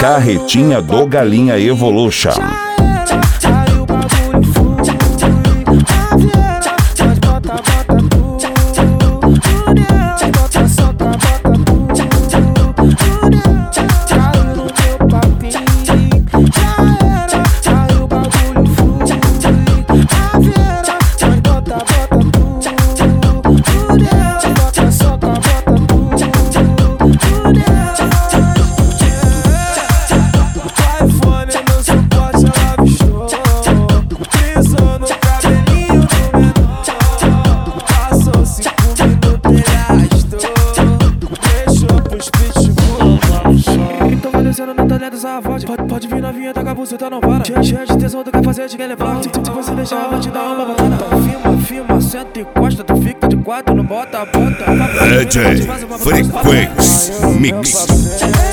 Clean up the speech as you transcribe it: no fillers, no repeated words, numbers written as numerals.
Carretinha do Galinha Evolution. Pode vir novinha, tá com a buceta, não para. Cheia de tesão, tu quer fazer, te quer levar. Se você deixar, eu vou te dar uma batalha. Então filma, senta e encosta. Tu fica de quatro, não bota a ponta. DJ Frequency Mix.